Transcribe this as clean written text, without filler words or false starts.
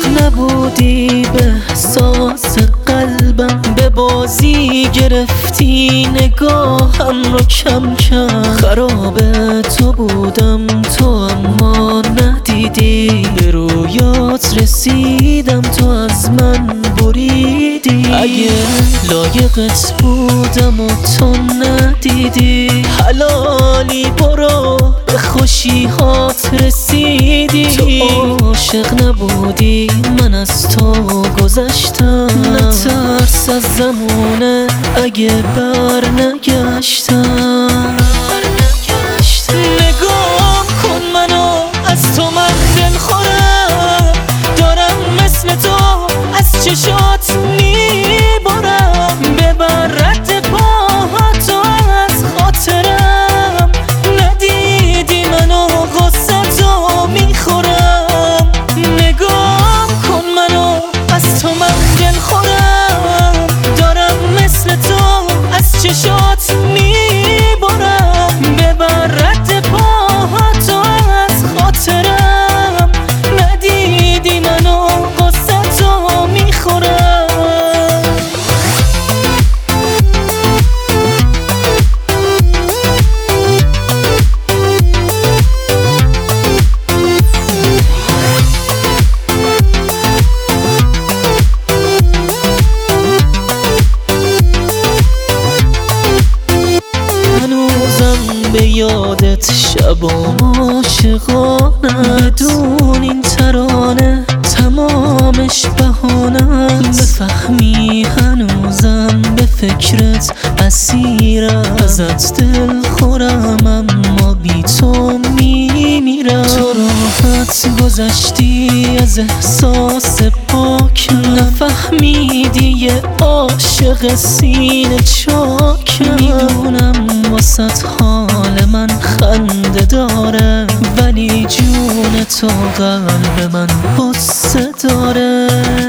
نبودی به احساس قلبم، به بازی گرفتی نگاهم رو کم کم. خراب تو بودم تو اما ندیدی، به رویات رسیدم تو از من بریدی. اگه لایقت بودم و تو ندیدی، حلالی برو به خوشیهات رسیدی. تو عاشق نبودی من از تو گذشتم، نترس از زمونه اگه بر نگشتم. نگاه کن منو از تو من دل خورم، دارم مثل تو از چشات میبرم. ببر رد پاهاتو از خاطرم، ندیدی منو غصتو میخورم. نگاه کن منو از تو من دل خورم، دارم مثل تو از چشات میبرم. ببر رد پاهاتو از خاطرم، ندیدی منو غصتو میخورم. به یادت شبام عاشقانه، بدون این ترانه تمامش بهانه. بفهمی هنوزم به فکرت اسیرم، ازت دل خورم اما بی تو میمیرم. تو راحت گذشتی از احساس پاکم، نفهمیدی یه عاشق سینه چاکم. میدونم واسط حال من خنده داره، ولی جون تو قلب من غصه داره.